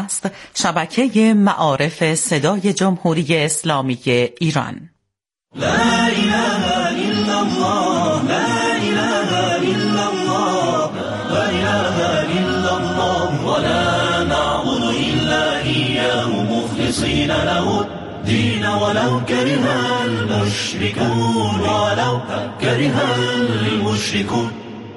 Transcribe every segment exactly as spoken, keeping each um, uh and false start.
است شبکه معارف صدای جمهوری اسلامی ایران. لا اله الا الله، لا اله الا الله، لا اله الا الله، ولا نعبد الا اياه مخلصين له الدين ولو كره المشركون، ولو كره المشركون.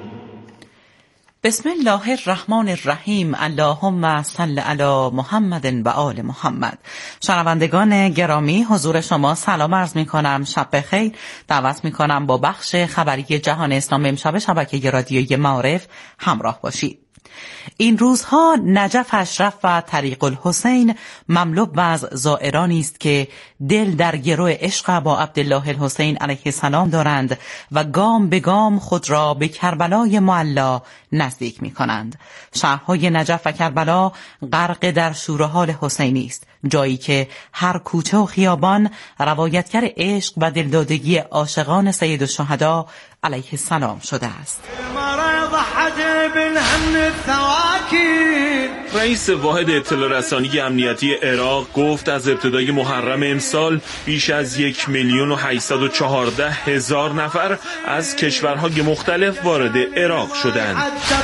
بسم الله الرحمن الرحیم. اللهم صل علی محمد و آل محمد. شنوندگان گرامی، حضور شما سلام عرض می کنم. شب بخیر. دعوت می کنم با بخش خبری جهان اسلام امشب شبکه رادیویی معارف همراه باشید. این روزها نجف اشرف و طریق الحسین مملو از زائرانی است که دل در گرو عشق با عبدالله الحسین علیه السلام دارند و گام به گام خود را به کربلای معلا نزدیک می کنند. شهرهای نجف و کربلا غرق در شور و حال حسینی است، جایی که هر کوچه و خیابان روایتگر عشق و دلدادگی عاشقان سید الشهدا علیه السلام شده است. رئیس واحد اطلاع رسانی امنیتی عراق گفت از ابتدای محرم امسال بیش از یک میلیون و هشتصد و چهارده هزار نفر از کشورهای مختلف وارد عراق شدند.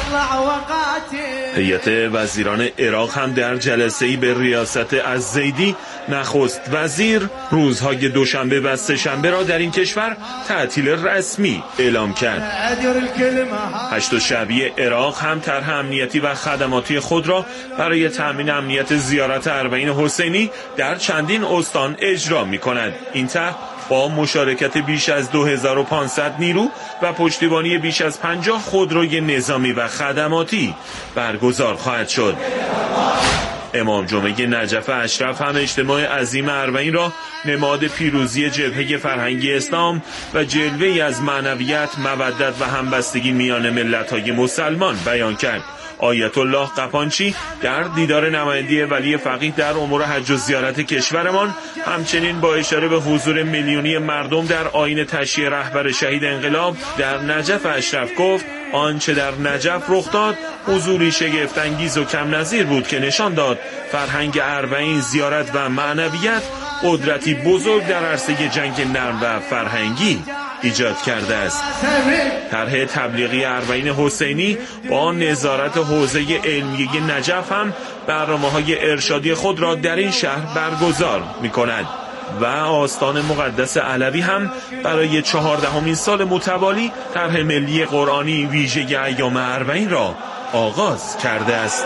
هیئت وزیران عراق هم در جلسه‌ای به ریاست الزیدی نخست وزیر روزهای دوشنبه و سه‌شنبه را در این کشور تعطیل رسمی اعلام کرد. هشت شعبی عراق هم طرح امنیتی و خدماتی خود را برای تأمین امنیت زیارت اربعین حسینی در چندین استان اجرا می‌کند. این طرح با مشارکت بیش از دو هزار و پانصد نیرو و پشتیبانی بیش از پنجاه خودروی نظامی و خدماتی برگزار خواهد شد. امام جمعه نجف اشرف هم اجتماع عظیم اربعین را نماد پیروزی جبهه فرهنگی اسلام و جلوه‌ای از معنویت، مودت و همبستگی میان ملت‌های مسلمان بیان کرد. آیت الله قپانچی در دیدار نماینده ولی فقیه در امور حج و زیارت کشورمان همچنین با اشاره به حضور میلیونی مردم در آیین تشییع رهبر شهید انقلاب در نجف اشرف گفت آنچه در نجف رخ داد حضوری شگفت‌انگیز و کم نظیر بود که نشان داد فرهنگ اربعین، زیارت و معنویت قدرتی بزرگ در عرصه جنگ نرم و فرهنگی ایجاد کرده است. طرح تبلیغی اربعین حسینی با نظارت حوزه علمیه نجف هم برنامه‌های ارشادی خود را در این شهر برگزار می‌کند و آستان مقدس علوی هم برای چهاردهمین سال متوالی طرح ملی قرآنی ویژه ایام اربعین را آغاز کرده است.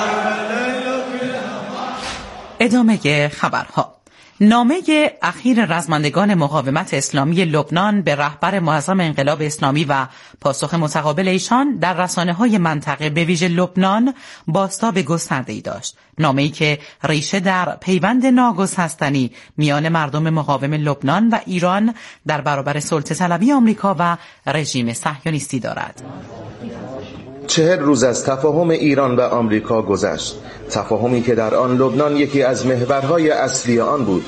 ادامه خبرها. نامه اخیر رزمندگان مقاومت اسلامی لبنان به رهبر معظم انقلاب اسلامی و پاسخ متقابل ایشان در رسانه‌های منطقه به ویژه لبنان بازتاب گسترده‌ای داشت. نامه‌ای که ریشه در پیوند ناگسستنی میان مردم مقاوم لبنان و ایران در برابر سلطه‌طلبی آمریکا و رژیم صهیونیستی دارد. چهل روز از تفاهم ایران و آمریکا گذشت، تفاهمی که در آن لبنان یکی از محورهای اصلی آن بود.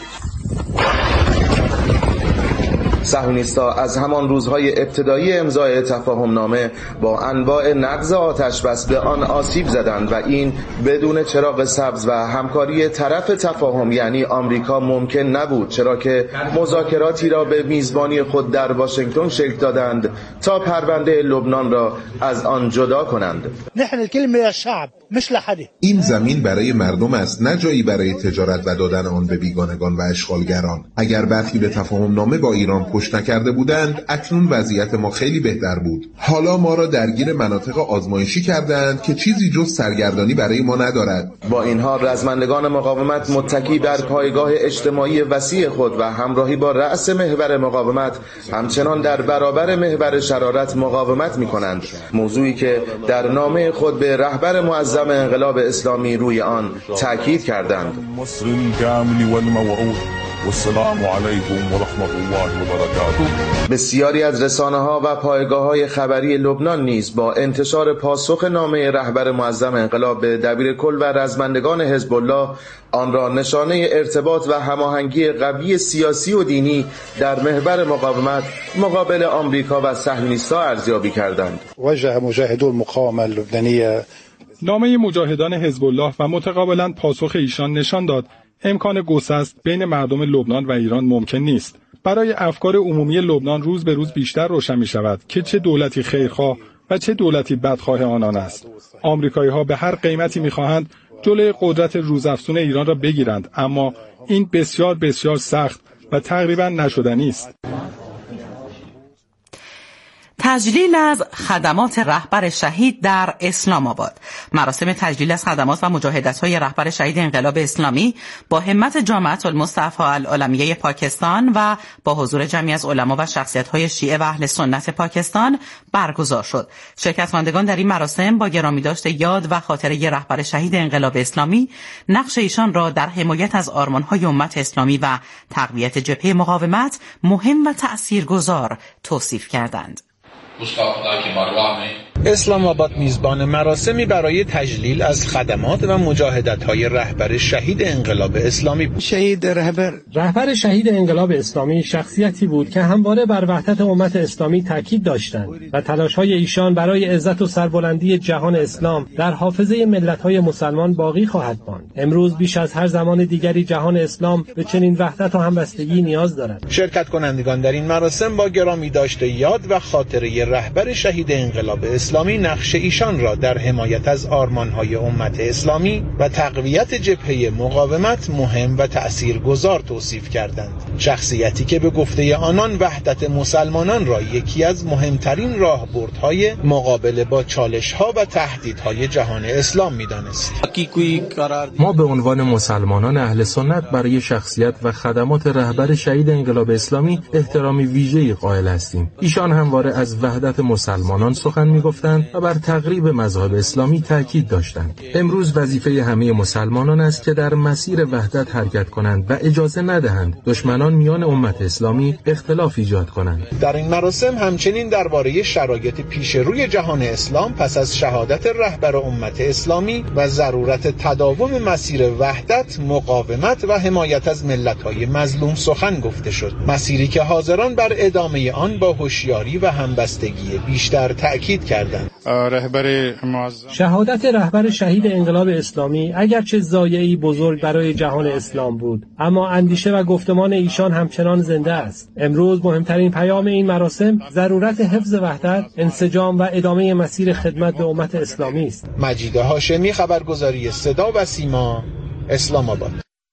صهیونیست‌ها از همان روزهای ابتدایی امضای تفاهم نامه با انواع نقض آتش بس به آن آسیب زدند و این بدون چراغ سبز و همکاری طرف تفاهم یعنی آمریکا ممکن نبود، چرا که مذاکراتی را به میزبانی خود در واشنگتن شکل دادند تا پرونده لبنان را از آن جدا کنند. نحن الكلمة للشعب مش لحد. این زمین برای مردم است، نه جایی برای تجارت و دادن آن به بیگانگان و اشغالگران. اگر برخی به تفاهم نامه با ایران پشت نکرده بودند اکنون وضعیت ما خیلی بهتر بود. حالا ما را درگیر مناطق آزمایشی کردند که چیزی جز سرگردانی برای ما ندارد. با این حال رزمندگان مقاومت متکی بر پایگاه اجتماعی وسیع خود و همراهی با رأس محور مقاومت همچنان در برابر محور شرارت مقاومت می‌کنند، موضوعی که در نامه خود به رهبر معظم انقلاب اسلامی روی آن تاکید کردند. والسلام علیکم و رحمت الله و برکاته. بسیاری از رسانه‌ها و پایگاه‌های خبری لبنان نیز با انتشار پاسخ نامه رهبر معظم انقلاب به دبیرکل و رزمندگان حزب الله آن را نشانه ارتباط و هماهنگی قوی سیاسی و دینی در محور مقاومت مقابل آمریکا و صهیونیست‌ها ارزیابی کردند. وجه مجاهدو المقاومه اللبنانیه نامه مجاهدان حزب الله و متقابلا پاسخ ایشان نشان داد امکان گسست بین مردم لبنان و ایران ممکن نیست. برای افکار عمومی لبنان روز به روز بیشتر روشن می شود که چه دولتی خیرخواه و چه دولتی بدخواه آنان است. آمریکایی‌ها به هر قیمتی می‌خواهند جلوی قدرت روزافزون ایران را بگیرند، اما این بسیار بسیار سخت و تقریبا نشدنی است. تجلیل از خدمات رهبر شهید در اسلام آباد. مراسم تجلیل از خدمات و مجاهدت‌های رهبر شهید انقلاب اسلامی با همت جامعه المصطفى العالمیه پاکستان و با حضور جمعی از علما و شخصیت‌های شیعه و اهل سنت پاکستان برگزار شد. شرکت‌کنندگان در این مراسم با گرامیداشت یاد و خاطره رهبر شهید انقلاب اسلامی نقش ایشان را در حمایت از آرمان‌های امت اسلامی و تقویت جبهه مقاومت مهم و تأثیرگذار توصیف کردند. اسلام آباد میزبان مراسمی برای تجلیل از خدمات و مجاهدت‌های رهبر شهید انقلاب اسلامی. شهید رهبر رهبر شهید انقلاب اسلامی شخصیتی بود که همواره بر وحدت امت اسلامی تاکید داشتند و تلاش‌های ایشان برای عزت و سربلندی جهان اسلام در حافظه ملت‌های مسلمان باقی خواهد ماند. امروز بیش از هر زمان دیگری جهان اسلام به چنین وحدت و همبستگی نیاز دارد. شرکت کنندگان در این مراسم با گرامی داشته یاد و خاطره رهبر شهید انقلاب اسلامی نقش ایشان را در حمایت از آرمان‌های امت اسلامی و تقویت جبهه مقاومت مهم و تأثیرگذار توصیف کردند. شخصیتی که به گفته آنان وحدت مسلمانان را یکی از مهمترین راهبردهای مقابله با چالش‌ها و تهدیدهای جهان اسلام می‌دانست. ما به عنوان مسلمانان اهل سنت برای شخصیت و خدمات رهبر شهید انقلاب اسلامی احترامی ویژه‌ای قائل هستیم. ایشان همواره از وحدت مسلمانان سخن می‌گفتند و بر تقریب مذهب اسلامی تاکید داشتند. امروز وظیفه همه مسلمانان است که در مسیر وحدت حرکت کنند و اجازه ندهند دشمنان میان امت اسلامی اختلاف ایجاد کنند. در این مراسم همچنین درباره شرایط پیش روی جهان اسلام پس از شهادت رهبر امت اسلامی و ضرورت تداوم مسیر وحدت، مقاومت و حمایت از ملت‌های مظلوم سخن گفته شد. مسیری که حاضران بر ادامه آن با هوشیاری و همبستگی بیشتر تأکید کردند. رهبر معظم شهادت رهبر شهید انقلاب اسلامی اگرچه ضایعه‌ای بزرگ برای جهان اسلام بود، اما اندیشه و گفتمان ایشان همچنان زنده است. امروز مهمترین پیام این مراسم ضرورت حفظ وحدت، انسجام و ادامه مسیر خدمت به امت اسلامی است. مجید هاشمی، خبرگزاری صدا و سیما، اسلام آباد.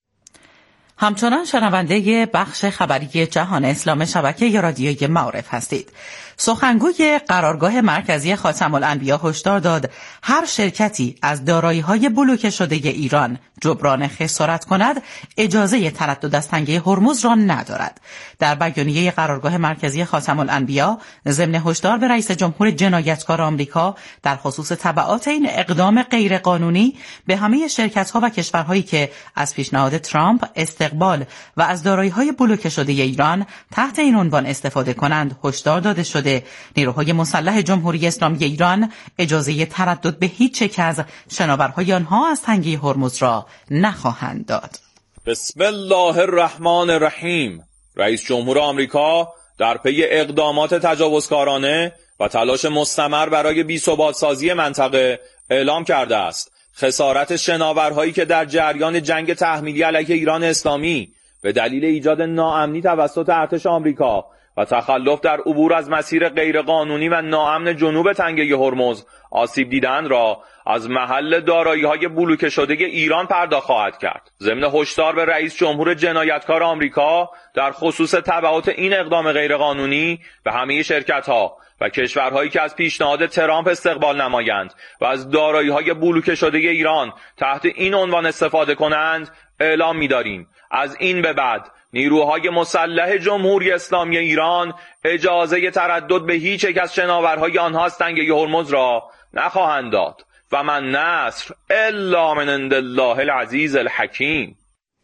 همچنان شنونده بخش خبری جهان اسلام شبکه رادیویی معارف هستید. سخنگوی قرارگاه مرکزی خاتم الانبیا هشدار داد هر شرکتی از دارایی‌های بلوکه شده ایران جبران خسارت کند اجازه تردد از تنگه هرمز را ندارد. در بیانیه قرارگاه مرکزی خاتم الانبیا ضمن هشدار به رئیس جمهور جنایتکار آمریکا در خصوص تبعات این اقدام غیرقانونی به همه شرکت‌ها و کشورهایی که از پیشنهاد ترامپ استقبال و از دارایی‌های بلوکه شده ایران تحت این عنوان استفاده کنند هشدار داده شده نیروهای مسلح جمهوری اسلامی ایران اجازه تردد به هیچ یک از شناورهای آنها از تنگه هرمز را نخواهند داد. بسم الله الرحمن الرحیم. رئیس جمهور آمریکا در پی اقدامات تجاوزکارانه و تلاش مستمر برای بی‌ثبات‌سازی منطقه اعلام کرده است خسارت شناورهایی که در جریان جنگ تحمیلی علیه ایران اسلامی به دلیل ایجاد ناامنی توسط ارتش آمریکا و تخلف در عبور از مسیر غیرقانونی و ناامن جنوب تنگه هرمز آسیب دیدن را از محل دارایی‌های بلوکه شده ایران پرداخت خواهد کرد. ضمن هشدار به رئیس جمهور جنایتکار آمریکا در خصوص تبعات این اقدام غیرقانونی به همه شرکت‌ها و کشورهایی که از پیشنهاد ترامپ استقبال نمایند و از دارایی‌های بلوکه شده ایران تحت این عنوان استفاده کنند اعلام می‌داریم از این به بعد نیروهای مسلح جمهوری اسلامی ایران اجازه تردد به هیچ یک از شناورهای آنها از تنگه هرمز را نخواهند داد و من نصر الا من عند الله العزیز الحکیم.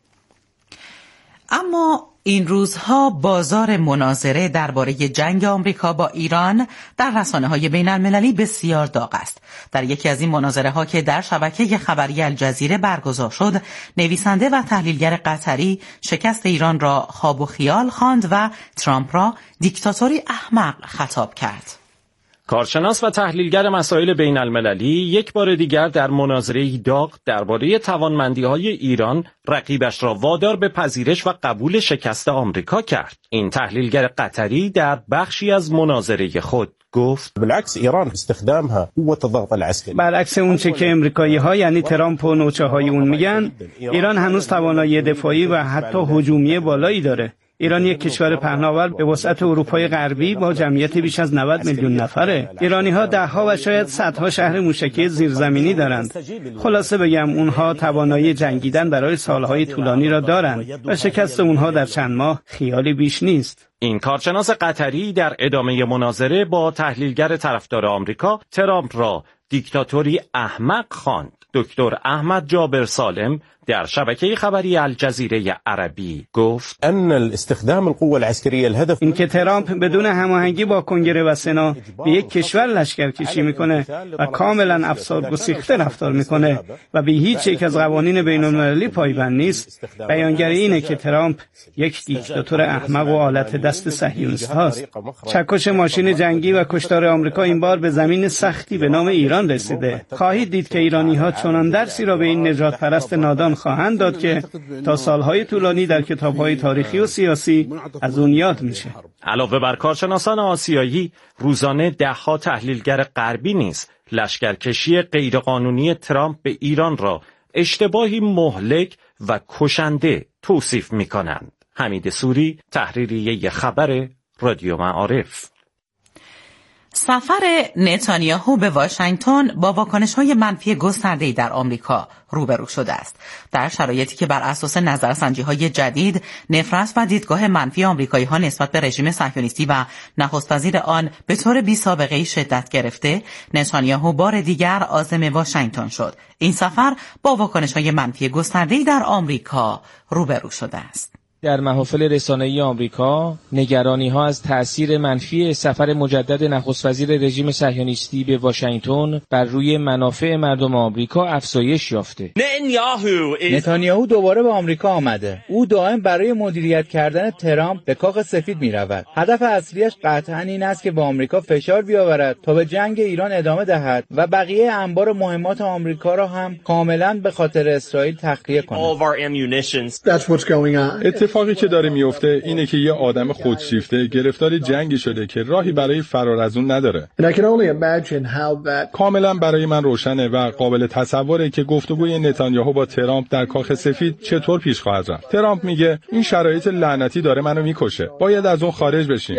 اما این روزها بازار مناظره درباره جنگ آمریکا با ایران در رسانه‌های بین‌المللی بسیار داغ است. در یکی از این مناظره‌ها که در شبکه خبری الجزیره برگزار شد، نویسنده و تحلیلگر قطری شکست ایران را خواب و خیال خواند و ترامپ را دیکتاتوری احمق خطاب کرد. کارشناس و تحلیلگر مسائل بین المللی یک بار دیگر در مناظره داغ درباره توانمندی‌های ایران رقیبش را وادار به پذیرش و قبول شکست آمریکا کرد. این تحلیلگر قطری در بخشی از مناظره خود گفت بالعکس ایران استخدامها قوة الضغط العسكري. برعکس اون چه که امریکایی‌ها یعنی ترامپ و نوچه‌های اون میگن، ایران هنوز توانایی دفاعی و حتی هجومی بالایی داره. ایران یک کشور پهناور به وسعت اروپای غربی با جمعیت بیش از نود میلیون نفره. ایرانی‌ها ده‌ها و شاید صدها شهر موشکی زیرزمینی دارند. خلاصه بگم اونها توانایی جنگیدن برای سالهای طولانی را دارند و شکست اونها در چند ماه خیالی بیش نیست. این کارشناس قطری در ادامه مناظره با تحلیلگر طرفدار آمریکا ترامپ را دیکتاتوری احمق خواند. دکتر احمد جابر سالم در شبکه خبری الجزیره عربی گفت ان استخدام القوه العسكريه الهدف این که ترامپ بدون هماهنگی با کنگره و سنا به یک کشور لشکرکشی میکنه و کاملا افسار گسیخته رفتار میکنه و به هیچ یک از قوانین بین المللی پایبند نیست، بیانگر اینه که ترامپ یک دیکتاتور احمق و آلت دست صهیونیست هاست. چکش ماشین جنگی و کشتار آمریکا این بار به زمین سختی به نام ایران رسیده. خواهید دید که ایرانی ها چنان درسی را به این نجات پرست نادان خواهند داد که تا سالهای طولانی در کتابهای تاریخی و سیاسی از اون یاد میشه. علاوه بر کارشناسان آسیایی، روزانه دهها تحلیلگر غربی نیز لشکرکشی غیرقانونی ترامپ به ایران را اشتباهی مهلک و کشنده توصیف میکنند. حمید سوری، تحریریه خبر رادیو معارف. سفر نتانیاهو به واشنگتن با واکنش‌های منفی گسترده‌ای در آمریکا روبرو شده است. در شرایطی که بر اساس نظرسنجی‌های جدید نفرت و دیدگاه منفی آمریکایی‌ها نسبت به رژیم صهیونیستی و نخست وزیر آن به طور بی‌سابقه‌ای شدت گرفته، نتانیاهو بار دیگر عازم واشنگتن شد. این سفر با واکنش‌های منفی گسترده‌ای در آمریکا روبرو شده است. در محافل رسانه‌ای آمریکا نگرانی‌ها از تأثیر منفی سفر مجدد نخست وزیر رژیم صهیونیستی به واشنگتن بر روی منافع مردم آمریکا افزایش یافته. نتانیاهو دوباره به آمریکا آمده. او دائم برای مدیریت کردن ترامپ به کاخ سفید می‌رود. هدف اصلیش قطعاً این است که به آمریکا فشار بیاورد تا به جنگ ایران ادامه دهد و بقیه انبار مهمات آمریکا را هم کاملاً به خاطر اسرائیل تخلیه کند. اتفاقی که داره میفته اینه که یه آدم خودشیفته گرفتار جنگی شده که راهی برای فرار از اون نداره. کاملا برای من روشنه و قابل تصوره که گفتگوی نتانیاهو با ترامپ در کاخ سفید چطور پیش خواهد رفت. ترامپ میگه این شرایط لعنتی داره منو میکشه، باید از اون خارج بشیم.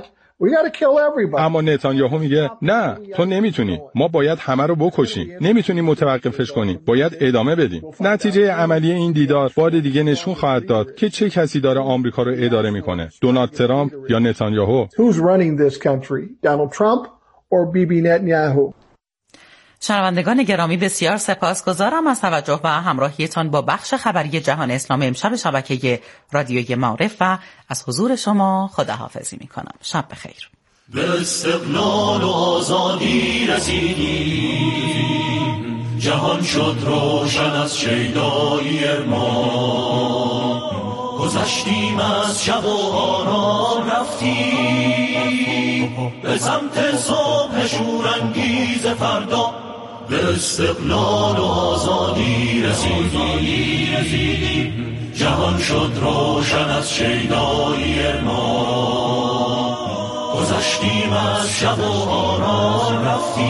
اما نتانیاهو میگه نه، تو نمیتونی، ما باید همه رو بکشیم، نمیتونی متوقفش کنی، باید ادامه بدیم. نتیجه عملی این دیدار بار دیگه نشون خواهد داد که چه کسی داره آمریکا رو اداره میکنه، دونالد ترامپ یا نتانیاهو. Who's running this country? Donald Trump or بیبی Netanyahu? شنوندگان گرامی، بسیار سپاسگزارم از توجه و همراهیتان با بخش خبری جهان اسلام امشب شبکه رادیوی معارف و از حضور شما خداحافظی میکنم. شب بخیر. به استقلال و آزادی رسیدیم، جهان شد روشن از شیدایی ما، گذشتیم از شب و آرام رفتیم به سمت صبح شورانگیز فردا. به استقلال و آزادی رسیدیم، جهان شد روشن از شیدایی ما، گذشتیم از شب و آرام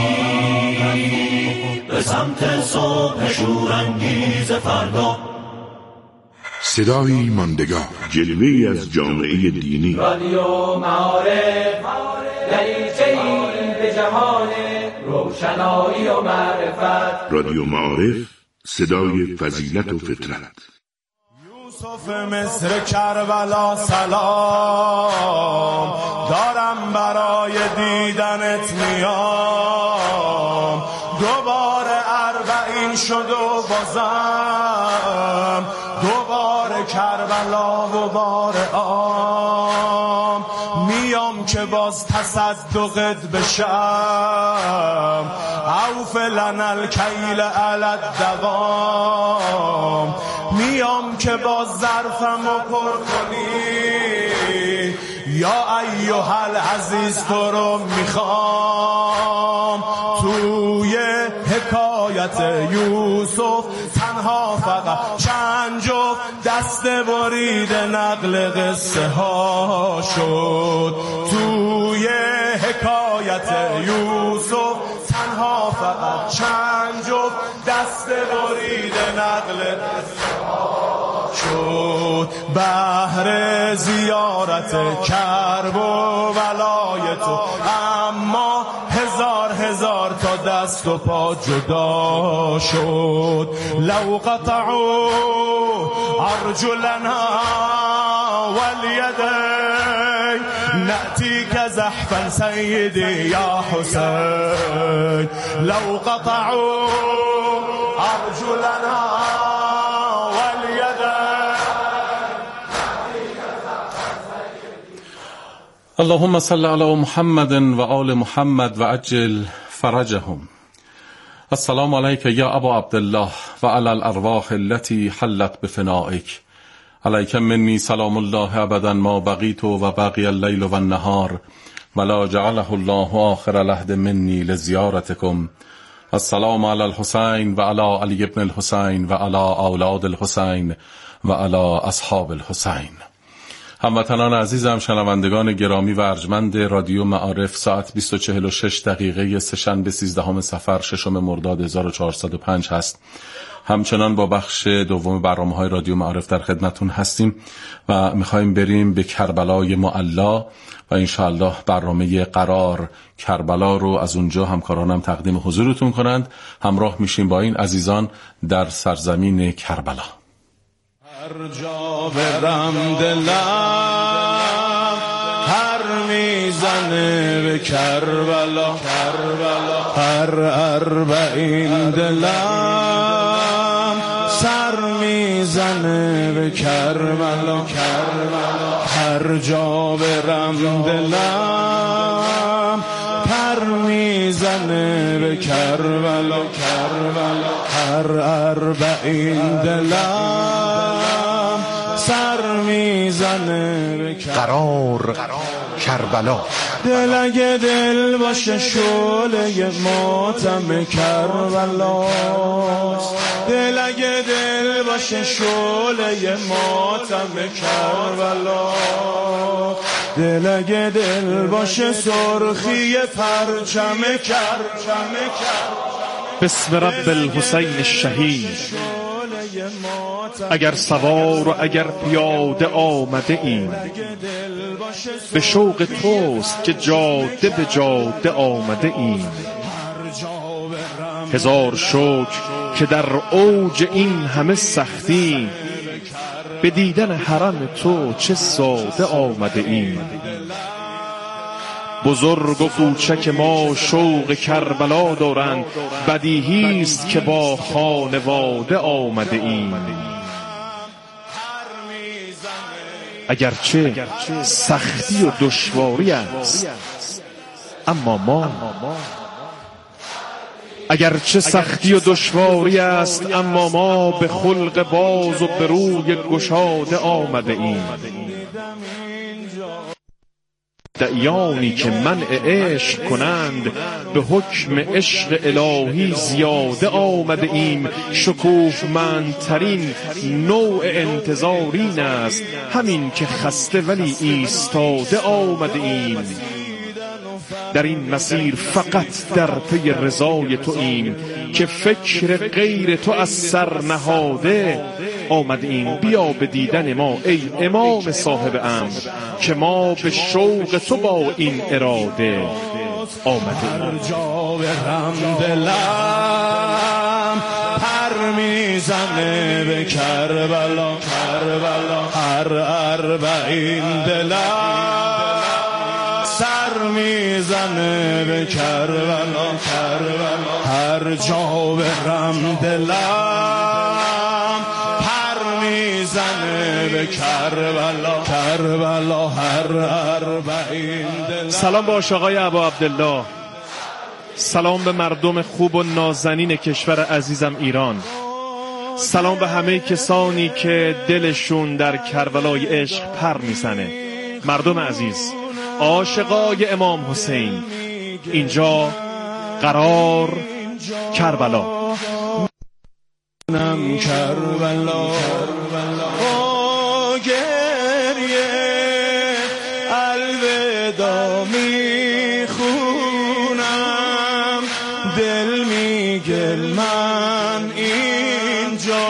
رفتیم به سمت صبح شورانگیز فردا. صدایی ماندگار، جلوه‌ای از جامعه دینی. رادیو معارف، دریچه‌ای به جهان روشنایی و معرفت. رادیو معارف، صدای فضیلت و فطرت. یوسف مصر کربلا سلام، دارم برای دیدنت میام. دوباره اربعین شد و بازم، دوباره کربلا و بار آم. میام که باز تصدقت بشم، اوفلن الکیل علی الدوام. میام که باز ظرفم و پر کنی، یا ایها العزیز تو رو میخوام. توی حکایت یوسف تنها فقط چند جفت دست برید نقل قصه ها شد. توی حکایت یوسف تنها فقط چند جفت دست برید نقل قصه ها شد. بهر زیارت کرب و ولای تو اما هزار هزار تا دست و پا جدا شد. لو قطعوا ارجلنا والیدین نأتیک زحفا سیدی یا حسین. لو قطعوا ارجلنا اللهم صل علی محمد و آل محمد و عجل فرجهم. السلام علیک یا ابا عبدالله و علی الارواح التي حلت بفنائک. علیک منی سلام الله ابدا ما بقیت و بقی اللیل و النهار ولا جعله الله آخر العهد منی لزیارتکم. السلام علی الحسین و علی علی ابن الحسین و علی اولاد الحسین و علی اصحاب الحسین. هموطنان عزیزم، شنوندگان گرامی و ارجمند رادیو معارف، ساعت بیست و چهل و شش دقیقه سه‌شنبه سیزدهم صفر ششم مرداد هزار و چهارصد و پنج هست. همچنان با بخش دوم برنامه‌های رادیو معارف در خدمتون هستیم و می‌خوایم بریم به کربلای معلا و انشاءالله برنامه قرار کربلا رو از اونجا همکارانم تقدیم حضورتون کنند. همراه میشیم با این عزیزان در سرزمین کربلا. هر جا برم دلم هر میزنه به کربلا، کربلا هر اربعین دلم سر میزنه به کربلا، کربلا هر جا برم دلم پر میزنه به کربلا، کربلا هر اربعین دلم سر میزنه به قرار کربلا. دل اگه دل باشه شعله ماتم کربلاست، دل اگه دل باشه شعله ماتم کربلا، دل اگه دل باشه سرخی پرچم کربلا. بسم رب الحسین الشهید. اگر سوار و اگر پیاده آمده ایم، به شوق توست که جاده به جاده آمده ایم. هزار شکر که در اوج این همه سختی، به دیدن حرم تو چه ساده آمده ایم. بزرگ و کوچک ما شوق کربلا دارند، بدیهی است که با خانواده آمده ایم. اگرچه سختی و دشواری است اما ما، اگرچه سختی و دشواری است اما ما به خلق باز و به روی گشاده آمده ایم. دعیانی که منع عشق کنند، به حکم عشق الهی زیاده آمده ایم. شکوهمندترین نوع انتظار این است، همین که خسته ولی ایستاده آمده ایم. در این مسیر فقط در پی رضای تو ایم، که فکر غیر تو از سر نهاده آمده ایم. بیا به دیدن ما ای امام صاحب امر، که ما به شوق تو با این اراده آمده ایم. هر جا برم دلم پر میزنه به کربلا، کربلا هر اربعین دلم سر میزنه به کربلا، کربلا هر جا برم دلم پر میزنه به کربلا، کربلا هر اربعین دلم. سلام به آقای ابا عبدالله، سلام به مردم خوب و نازنین کشور عزیزم ایران، سلام به همه کسانی که دلشون در کربلای عشق پر میزنه. مردم عزیز، عاشقای امام حسین، اینجا قرار کربلا. نم کربلا با گریه الوداع میخونم، دل میگه من اینجا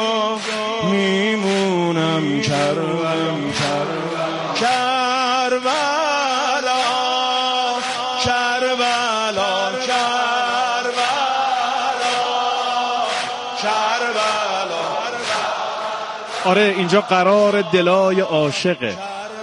میمونم. کربلا کربلا کربلا کربلا. آره اینجا قرار دلای عاشقه،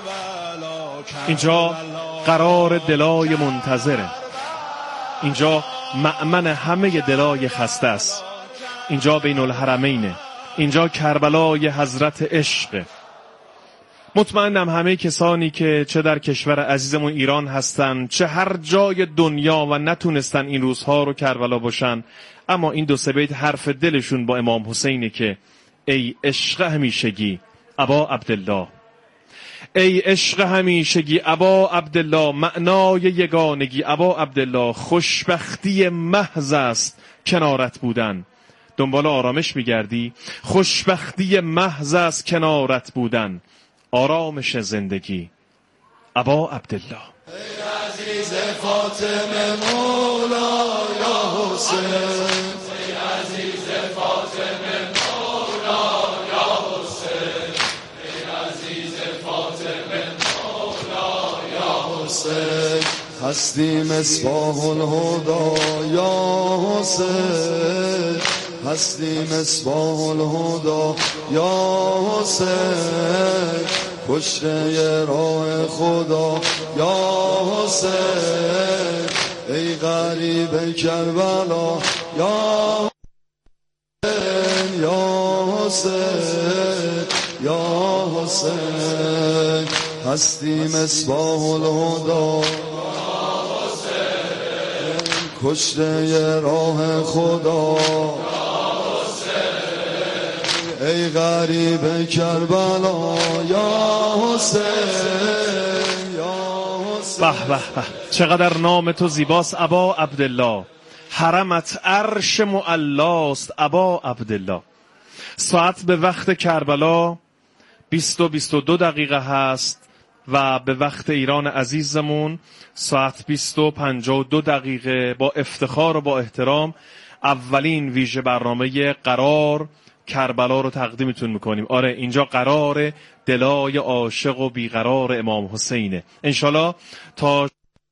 اینجا قرار دلای منتظره، اینجا مأمن همه دلای خسته است، اینجا بین الحرمینه، اینجا کربلای حضرت عشقه. مطمئنم همه کسانی که چه در کشور عزیزمون ایران هستن، چه هر جای دنیا و نتونستن این روزها رو کربلا باشن، اما این دو سه بیت حرف دلشون با امام حسینه که ای عشق همیشگی ابا عبدالله، ای عشق همیشگی ابا عبدالله، معنای یگانگی ابا عبدالله، خوشبختی محض است کنارت بودن. دنبال آرامش میگردی؟ خوشبختی محض است کنارت بودن، آرامش زندگی ابا عبدالله. ای عزیز فاطمه مولا یا حسین، ای عزیز فاطمه مولا یا حسین، ای عزیز فاطمه مولا یا حسین، هستی مصباح الهدى یا حسین، هستی مصباح الهدى یا حسین، کشته راه خدا یا حسین، ای غریب کربلا یا حسین، یا حسین یا حسین، هستی مصباح الهدى یا حسین، کشته راه خدا یا حسین، ای غریب کربلا یا حسین، یا حسین. به به به، چقدر نام تو زیباست ابا عبدالله، حرمت عرش معلاست ابا عبدالله. ساعت به وقت کربلا بیست و بیست و دو دقیقه هست و به وقت ایران عزیزمون ساعت بیست و پنجاه و دو دقیقه. با افتخار و با احترام اولین ویژه برنامه قرار کربلا رو تقدیمتون میکنیم. آره اینجا قرار دلای عاشق و بیقرار امام حسینه. انشالله تا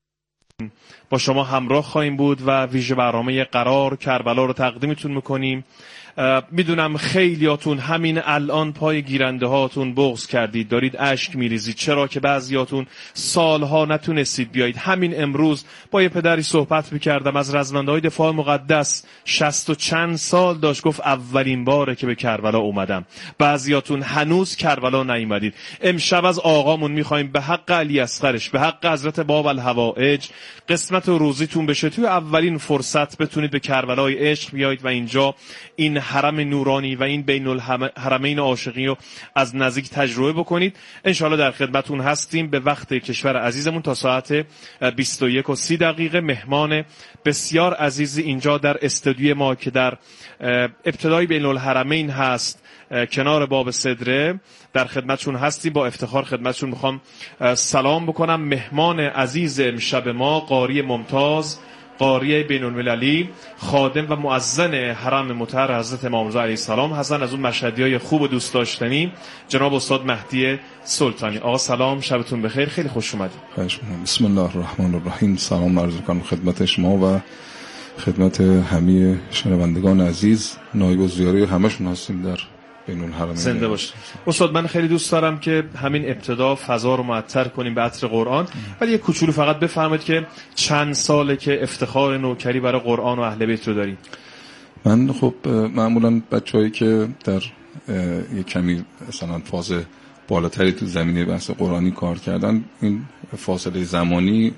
با شما همراه خواهیم بود و ویژه برنامه قرار کربلا رو تقدیمتون میکنیم. میدونم خیلیاتون همین الان پای گیرنده هاتون بغض کردید، دارید اشک میریزید، چرا که بعضیاتون سالها نتونستید بیایید. همین امروز با یه پدری صحبت میکردم از رزمنده های دفاع مقدس، شصت و چند سال داشت، گفت اولین باره که به کربلا اومدم. بعضیاتون هنوز کربلا نیومدید. امشب از آقامون میخوایم به حق علی اصغرش، به حق حضرت باب الحوائج قسمت و روزیتون بشه، توی اولین فرصت بتونید به کربلای عشق بیایید و اینجا این حرم نورانی و این بین الحرمین عاشقی رو از نزدیک تجربه بکنید. انشاءالله در خدمتون هستیم به وقت کشور عزیزمون تا ساعت بیست و یک و سی دقیقه. مهمان بسیار عزیزی اینجا در استودیوی ما که در ابتدای بین الحرمین هست کنار باب صدره در خدمتشون هستیم. با افتخار خدمتشون میخوام سلام بکنم. مهمان عزیز امشب ما قاری ممتاز، قاری بین المللی، خادم و مؤذن حرم مطهر حضرت امام رضا علیه السلام هستن، از اون مشهدیای خوب و دوست داشتنی، جناب استاد مهدی سلطانی. آقا سلام، شبتون بخیر، خیلی خوش اومدید. بسم الله الرحمن الرحیم. سلام عرض می‌کنم خدمت شما و خدمت همه شنوندگان عزیز. نایب الزیاره همشون هستیم در بین الحرمین. زنده باشید. استاد من خیلی دوست دارم که همین ابتدا فضا رو معطر کنیم به عطر قرآن، ولی یه کوچولو فقط بفرمایید که چند ساله که افتخار نوکری برای قرآن و اهل بیت رو داریم؟ من خب معمولا بچه‌هایی که در یک کمی مثلا فاز بالاتری تو زمینه بحث قرآنی کار کردن، این فاصله زمانی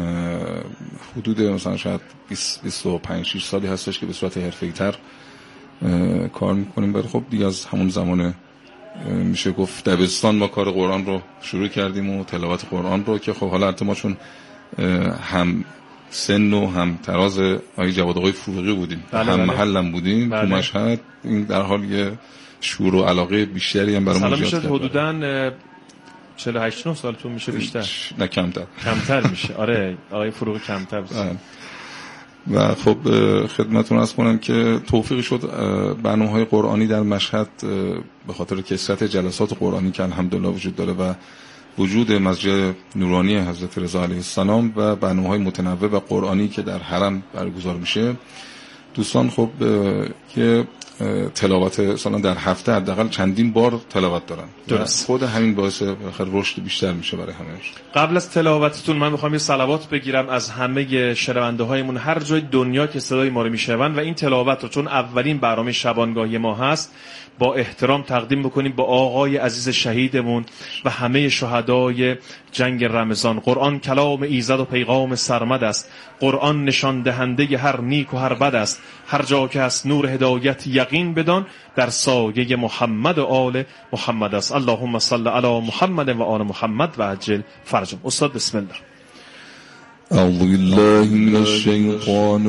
حدود مثلا شاید بیست بیست و پنج شش سالی هستش که به صورت حرفه‌ای‌تر کار میکنیم. ولی خب دیگه از همون زمان میشه گفت دبستان ما کار قرآن رو شروع کردیم و تلاوت قرآن رو که خب حالا البته ما چون هم سن و هم تراز آقای جواد آقای فروغی بودیم بله هم بله. محلم بودیم بله. تو مشهد این در حال یه شور و علاقه بیشتری هم برامون ایجاد کرد. سلام میشه حدوداً چهل و هشت سالتون میشه بیشتر؟ نه کمتر. کمتر میشه. آره آقای فروغی کمتر بسید. و خب خدمتتون عرض کنم که توفیق شد برنامه‌های قرآنی در مشهد به خاطر کثرت جلسات قرآنی که الحمدلله وجود داره و وجود مسجد نورانی حضرت رضا علیه السلام و برنامه‌های متنوع و قرآنی که در حرم برگزار میشه، دوستان خب که تلاوت مثلا در هفته حداقل چندین بار تلاوت دارن. درست. خود همین باعث بخاطر رشد بیشتر میشه برای همه. قبل از تلاوتتون من میخوام یه صلوات بگیرم از همه شنونده هایمون هر جای دنیا که صدای ما رو میشنون و این تلاوت رو چون اولین برنامه شبانگاهی ما هست با احترام تقدیم بکنیم با آقای عزیز شهیدمون و همه شهدای جنگ رمضان. قرآن کلام ایزد و پیغام سرمد است، قرآن نشان دهنده هر نیک و هر بد است، هر جا که هست نور هدایت یقین بدان، در سایه محمد و آل محمد است. اللهم صل علی محمد و آل محمد و عجل فرجهم. استاد بسم الله. اعوذ بالله من الشیطان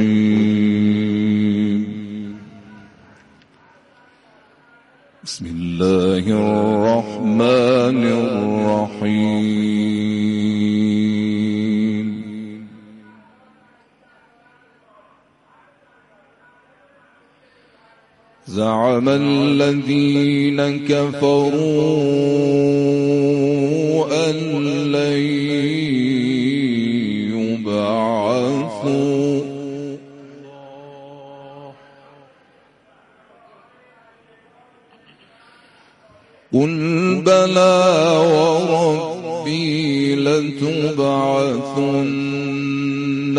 الرجیم. بسم الله الرحمن الرحیم. زعم الذين كفروا أن لن يبعثوا قل بلى وربي لتبعثن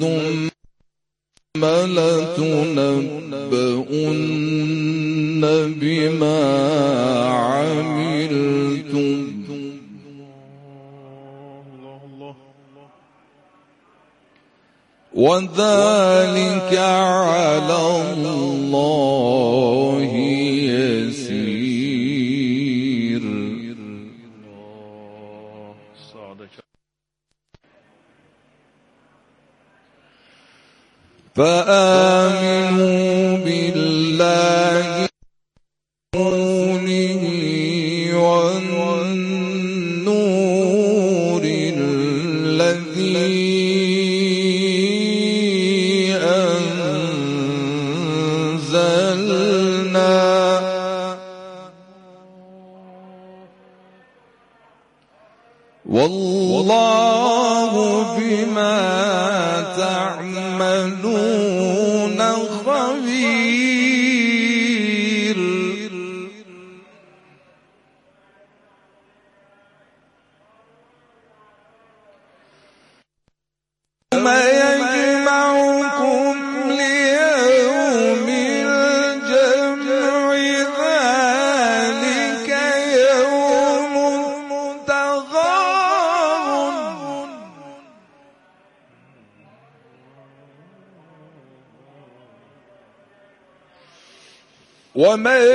ثم لتنبؤن بما عملتم وذلك على الله يسير. فآمنوا بالله ورسوله والنور الذي أنزلنا والله بما تعملون خبير. ما يجمعكم ليوم الجمع ذلك يوم التغابن ومن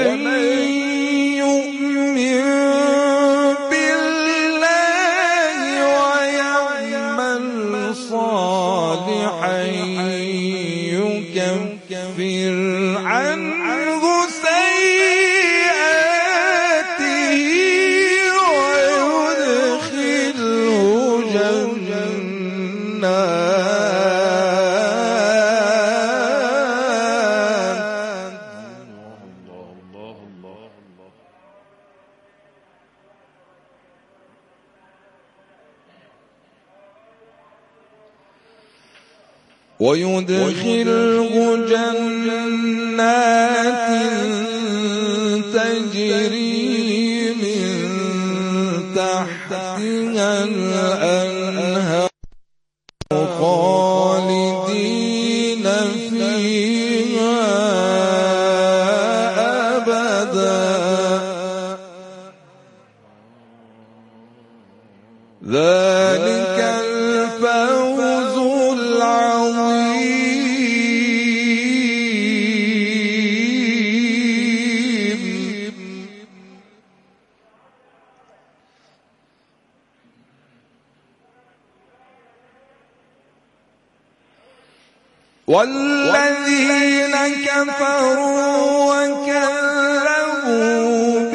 يؤمن بالله ويعمل صالحا يكفر عنه سيئاته ويدخله جنات ويدخله جنات تجري من تحتها الأنهار خالدين فيها أبدا ذلك الفوز العظيم. والذين كفروا وكذبوا